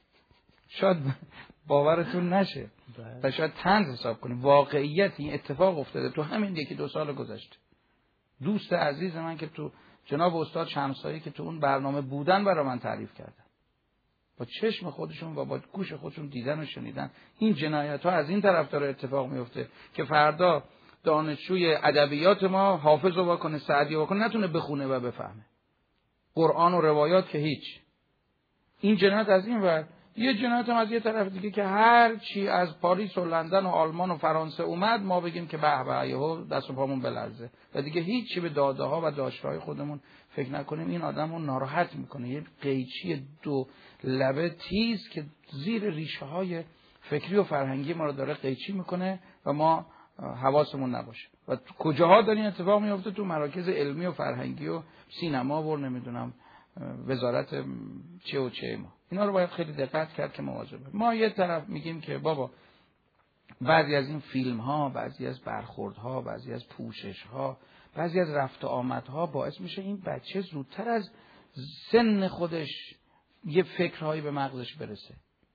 شاید باورتون نشه و شاید طنز حساب کنیم. واقعیت این اتفاق افتاده تو همین یکی دو سال گذشته. دوست عزیز من که تو جناب استاد شمسایی که تو اون برنامه بودن برای من تعریف کردن، با چشم خودشون و با گوش خودشون دیدن و شنیدن این جنایت ها از این طرف داره اتفاق میفته که فردا دانشجوی ادبیات ما حافظ رو واکنه، سعدی رو واکنه، نتونه بخونه و بفهمه قرآن و روایات که هیچ. این جنایت از این ور. یه جنایت هم از یه طرف دیگه که هر چی از پاریس و لندن و آلمان و فرانسه اومد ما بگیم که به به یهو دست و پامون بلرزه و دیگه هیچ چی به داده ها و داشته‌های خودمون فکر نکنیم. این آدمو ناراحت میکنه. یه قیچی دو لبه تیز که زیر ریشه های فکری و فرهنگی ما رو داره قیچی میکنه و ما حواسمون نباشه. و کجاها داره این اتفاق میفته؟ تو مراکز علمی و فرهنگی و سینما و نمیدونم وزارت چه و چه. ما اینا رو باید خیلی دقت کرد که مواظب. ما یه طرف میگیم که بابا بعضی از این فیلم ها، بعضی از برخورد ها، بعضی از پوشش ها، بعضی از رفت و آمد ها باعث میشه این بچه زودتر از سن خودش یه فکرهایی به مغزش برسه،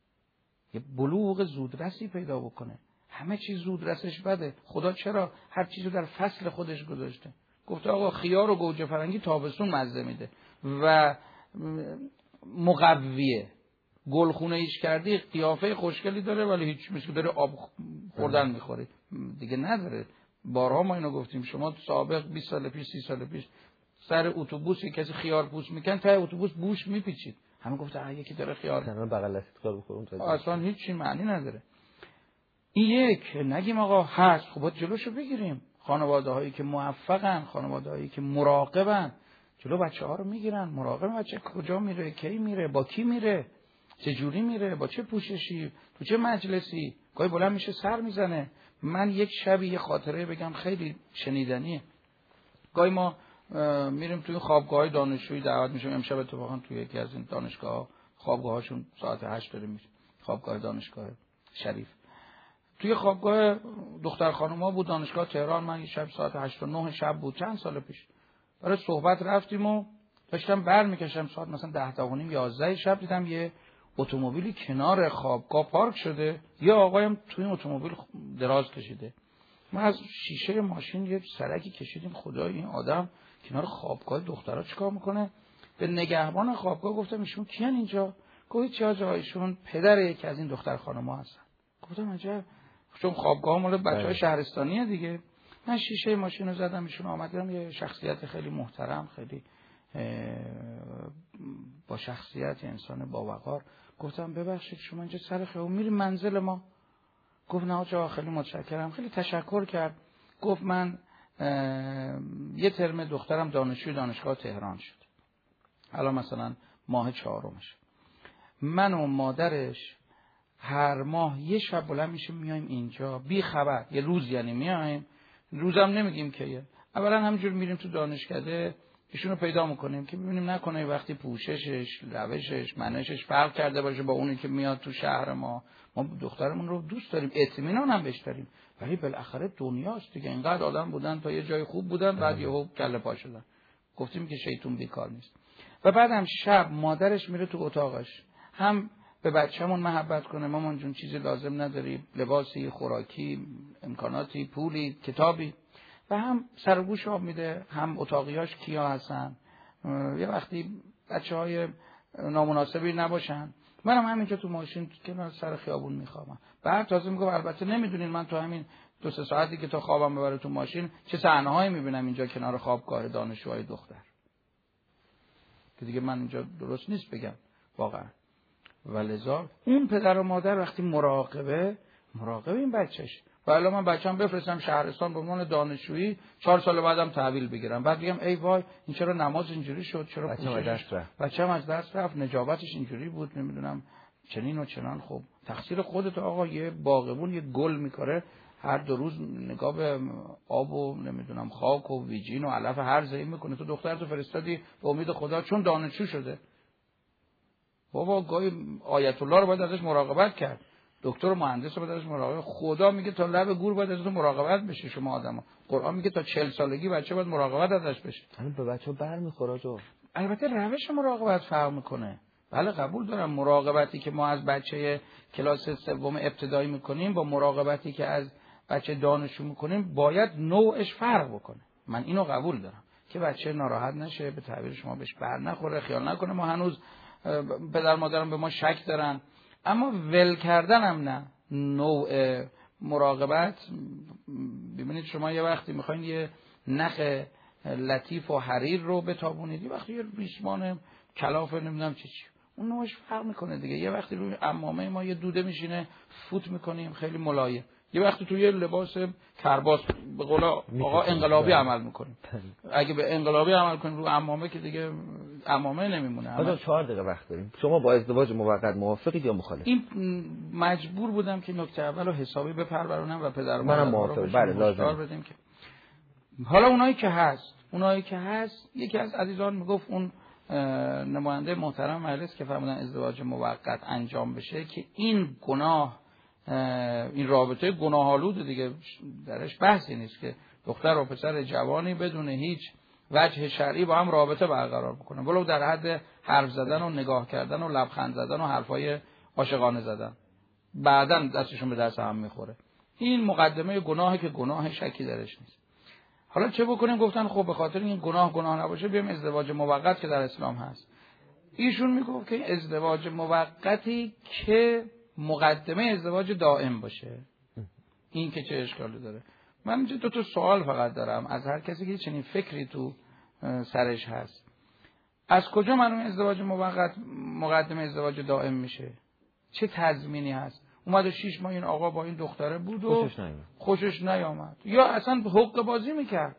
یه بلوغ زودرسی پیدا بکنه. همه چیز زودرسش بده. خدا چرا هر چیزو در فصل خودش گذاشته؟ گفته آقا خیار و گوجه فرنگی تابستون مزه میده و مقویه. گلخونه ایش کردی قیافه خوشگلی داره ولی هیچ مثل داره آب خوردن میخوری دیگه نداره. بارها ما اینو گفتیم. شما تو سابق بیست سال پیش سی سال پیش سر اتوبوس کسی خیار پوست میکن تا اتوبوس بوش میپیچید. همه گفته آ یکی داره خیار تنها بغل دستت کار بکنم اصلا هیچ چی معنی نداره. این یک نگیم آقا هست خب باید جلوشو بگیریم. خانواده هایی که موفقن، خانواده هایی که مراقبن جلو بچه ها رو میگیرن. مراقب بچه کجا میره، کی میره، با کی میره، چه جوری میره، با چه پوششی، تو چه مجلسی. گاهی بلند میشه سر میزنه. من یک شبی یه خاطره بگم خیلی شنیدنیه. گاهی ما میریم توی خوابگاه‌های دانشجویی دعوت میشیم. امشب اتفاقا توی یکی از این دانشگاه خوابگاهاشون ساعت هشت داریم میشه. خوابگاه دانشگاه شریف. توی خوابگاه دختر خانوما بود دانشگاه تهران. من یه شب ساعت هشت و نه شب بود چند سال پیش. برای صحبت رفتیم و داشتم بر میکشم ساعت مثلا ده تا و نیم یازده شب دیدم یه اتومبیلی کنار خوابگاه پارک شده. یه آقایم توی این اتومبیل دراز کشیده. ما از شیشه ماشین یه سرکی کشیدیم. خدای این آدم کنار خوابگاه دخترها چیکار میکنه؟ به نگهبان خوابگاه گفتم ایشون کیان اینجا؟ گفت چه آقا ایشون پدر یکی از این دختر خانم‌ها هستن. گفتم عجب، چون خوابگاه مال بچه‌های شهرستانیه دیگه. من شیشه ماشین رو زدم ایشون آمدم. یه شخصیت خیلی محترم، خیلی با شخصیت، انسان با وقار. گفتم ببخشید شما اینجا سر خیابون میری منزل ما؟ گفت نه آقا خیلی متشکرم. خیلی تشکر کرد. گفت من یه ترم دخترم دانشجوی دانشگاه تهران شد. الان مثلا ماه چهارمش. من و مادرش هر ماه یه شب بلند میشیم میایم اینجا بی خبر. یه روز یعنی میایم، روزم نمیگیم که اولا همینجور میریم تو دانشکده ایشونو پیدا میکنیم که ببینیم نکنه وقتی پوششش، روشش، منشش فرق کرده باشه با اونی که میاد تو شهر ما. ما دخترمون رو دوست داریم، اطمینان هم بهش داریم، ولی بالاخره دنیاست دیگه. اینقدر آدم بودن تا یه جای خوب بودن بعد یهو کله پا شدن. گفتیم که شیطون بیکار نیست. و بعدم شب مادرش میره تو اتاقش، هم به بچه‌مون محبت کنه، مامان جون چیزی لازم نداری، لباسی، خوراکی، امکاناتی، پولی، کتابی، و هم سر و گوش آب میده، هم اتاقیاش کیا هستن، یه وقتی بچه‌های نامناسبی نباشن. منم همینجا تو ماشین کنار سر خیابون میخوابم. بعد تازه میگم البته نمیدونین من تو همین دو سه ساعتی که تا خوابم ببره تو ماشین چه صحنه‌هایی میبینم اینجا کنار خوابگاه دانشجوهای دختر، که دیگه من اینجا درست نیست بگم واقعا. ولذا اون پدر و مادر وقتی مراقبه مراقب این بچهش، و الان من بچه‌م بفرستم شهرستان به عنوان دانشجویی، چهار سال بعدم تحویل بگیرم، بعد بگم ای وای این چرا نماز اینجوری شد، چرا بچه‌م از دست رفت، بچه‌م از دست رفت، نجابتش اینجوری بود، نمیدونم چنین و چنان. خب تقصیر خودت آقا. یه باغبون یه گل میکاره، هر دو روز نگاه به آب و نمیدونم خاک و ویجین و علف هر زایی میکنه، تو دخترتو فرستادی به امید خدا چون دانشجو شده. بابا گاهی آیت الله رو باید ازش مراقبت کرد، دکتر و مهندس رو باید ازش مراقبت. خدا میگه تا لب گور باید ازتون مراقبت بشه شما آدما. قرآن میگه تا چهل سالگی بچه باید مراقبت ازش بشه. همین به بچه‌ها برمیخوره جو. البته روش مراقبت فرق میکنه. بله قبول دارم مراقبتی که ما از بچه کلاس سوم ابتدایی میکنیم با مراقبتی که از بچه دانشجو میکنیم باید نوعش فرق بکنه. من اینو قبول دارم که بچه ناراحت نشه، به تعبیر شما بهش بر نخوره، خیال نکنه ما هنوز پدر مادرم به ما شک دارن. اما ول کردن هم نه. نوع مراقبت، ببینید شما یه وقتی میخواین یه نخ لطیف و حریر رو بتابونید، یه وقتی یه ریسمان کلافه نمیدونم چی چی، اون نوعش فرق میکنه دیگه. یه وقتی روی عمامه ما یه دوده میشینه فوت میکنیم خیلی ملایم، یه وقتی توی لباس کرباس به قول آقا انقلابی عمل میکنیم. اگه به انقلابی عمل کنیم رو عمامه که دیگه عمامه نمیمونه. حالا چهار دقیقه وقت داریم. شما با ازدواج موقت موافقید یا مخالف؟ این مجبور بودم که نکته اول رو حسابی بپرورونم و پدر و منم موافقم. بله لازم بدیم که حالا اونایی که هست اونایی که هست یکی از عزیزان میگفت اون نماینده محترم مجلس که فرمودن ازدواج موقت انجام بشه که این گناه، این رابطه گناه‌آلود دیگه درش بحثی نیست که دختر و پسر جوانی بدون هیچ وجه شرعی با هم رابطه برقرار بکنن، ولو در حد حرف زدن و نگاه کردن و لبخند زدن و حرفای عاشقانه زدن، بعداً دستشون به دست هم میخوره. این مقدمه گناهی که گناه شکی درش نیست. حالا چه بکنیم؟ گفتن خب به خاطر این گناه گناه نباشه بیام ازدواج موقت که در اسلام هست. ایشون میگفت که ازدواج موقتی که مقدمه ازدواج دائم باشه. این که چه اشکالی داره؟ من اینجا دو تا سوال فقط دارم از هر کسی که چنین فکری تو سرش هست. از کجا معلومه ازدواج موقت مقدمه ازدواج دائم میشه؟ چه تضمینی هست؟ اومد شش ماه این آقا با این دختره بود و خوشش نیامد. خوشش نیامد یا اصلا حقوق بازی میکرد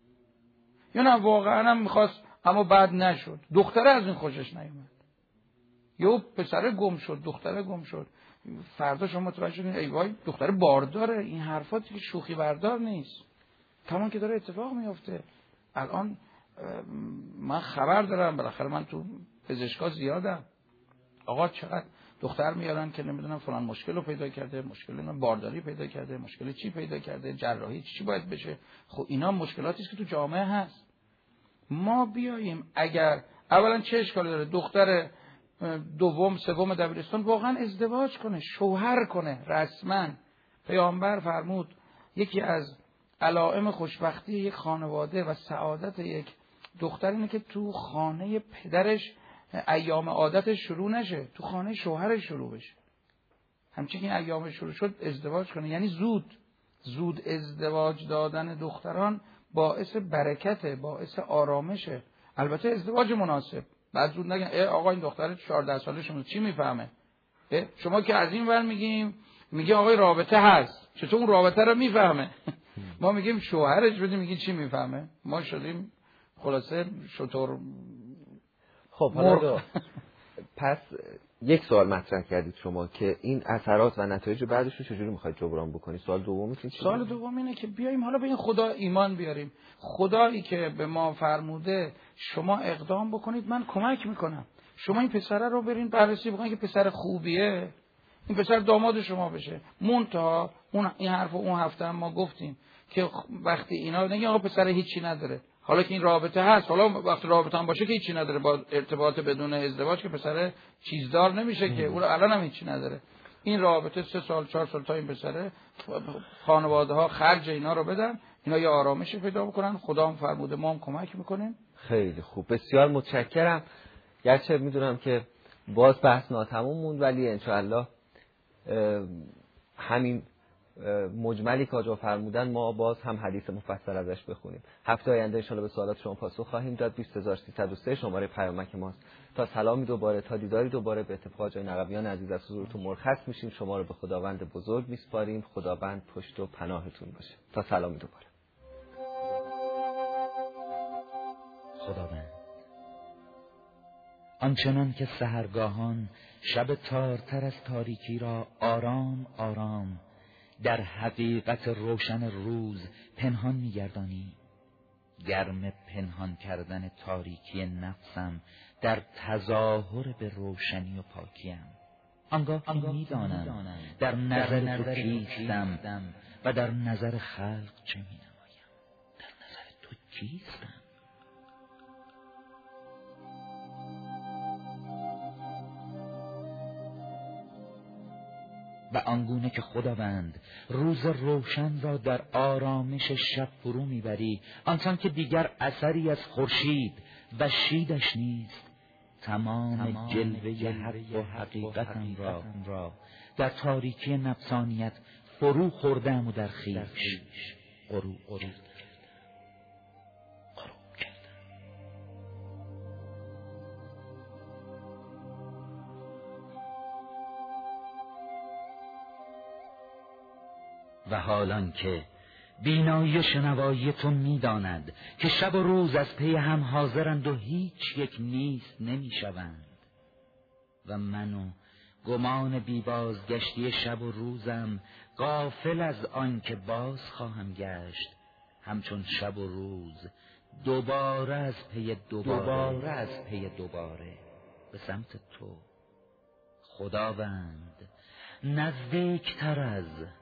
یا نه واقعا هم میخواست اما بعد نشد، دختره از این خوشش نیامد یا پسره گم شد دختره گم شد، فردا شما متوجه شدین ای وای دختره بارداره. این حرفاتی که شوخی بردار نیست، تمام که داره اتفاق میفته. الان من خبر دارم، بالاخره من تو پزشکا زیادم، آقا چقدر دختر میارن که نمیدونم فلان مشکل رو پیدا کرده، مشکل اینا بارداری پیدا کرده، مشکل چی پیدا کرده، جراحی چی باید بشه. خب اینا مشکلاتی است که تو جامعه هست. ما بیاییم اگر اولا چه اشکالی داره دختر دوم سوم دبیرستان واقعا ازدواج کنه، شوهر کنه رسما. پیامبر فرمود یکی از علائم خوشبختی یک خانواده و سعادت یک دختر اینه که تو خانه پدرش ایام عادتش شروع نشه، تو خانه شوهرش شروع بشه. همچنین که ایام شروع شد ازدواج کنه، یعنی زود زود ازدواج دادن دختران باعث برکته، باعث آرامشه. البته ازدواج مناسب. بعد زود نگن ای آقا این دختر چهارده ساله شما چی میفهمه؟ شما که از این ور میگیم میگه آقای رابطه هست، چطور اون رابطه رو میفهمه؟ ما میگیم شوهرش بدیم میگه چی میفهمه؟ ما شدیم خلاصه شطور. خب حالا پس یک سوال مطرح کردید شما که این اثرات و نتایج بعدش رو چجوری میخواید جبران بکنید. سوال دوم چیه؟ سوال دوم اینه که بیاییم حالا به این خدا ایمان بیاریم. خدایی که به ما فرموده شما اقدام بکنید من کمک میکنم. شما این پسره رو برین بررسی بکنید که پسر خوبیه، این پسر داماد شما بشه. منتها اون این حرفو اون هفته هم ما گفتیم که وقتی اینا نگه آقا پسر هیچی نداره، حالا که این رابطه هست، حالا وقتی رابطه هم باشه که هیچی نداره، با ارتباط بدون ازدواج که پسر چیزدار نمیشه که، اون الان هم هیچی نداره. این رابطه سه سال چهار سال تا این پسره، خانواده ها خرج اینا رو بدن، اینا یه آرامش پیدا بکنن، خدا هم فرموده ما هم کمک میکنیم. خیلی خوب، بسیار متشکرم. گرچه میدونم که باز بحث ناتموم موند، ولی انشاءالله همین مجملی که آقا فرمودن ما باز هم حدیث مفصل ازش بخونیم. هفته آینده انشاءالله به سوالات شما پاسخ خواهیم داد. بیست هزار و سیصد و سه شماره پیامک ماست. تا سلامی دوباره، تا دیداری دوباره، به اتفاق جای نقبیان عزیز از حضورتون مرخص میشیم. شما رو به خداوند بزرگ میسپاریم. خداوند پشت و پناهتون باشه. تا سلامی دوباره. خداوند آنچنان که سحرگاهان شب تارتر از تاریکی را آرام آرام در حقیقت روشن روز پنهان می‌گردانی، گرم پنهان کردن تاریکی نفسم در تظاهر به روشنی و پاکیم. آنگاه که می‌دانم در نظر تو کیستم و در نظر خلق چه می‌نمایم. در نظر تو کیستم؟ و آنگونه که خداوند روز روشن را در آرامش شب فرو میبری، آنچنان که دیگر اثری از خورشید و شیدش نیست، تمام جلوه حق و حقیقتم را در تاریکی نفسانیت فرو خوردم و در خویش غروب کردم. و حالان که بینایی و شنوایی تو می‌داند که شب و روز از پی هم حاضرند و هیچ یک نیست نمی‌شوند، و من و گمان بیبازگشتی شب و روزم غافل از آن که باز خواهم گشت، همچون شب و روز دوباره از پی دوباره, دوباره از پی دوباره به سمت تو خداوند نزدیکتر از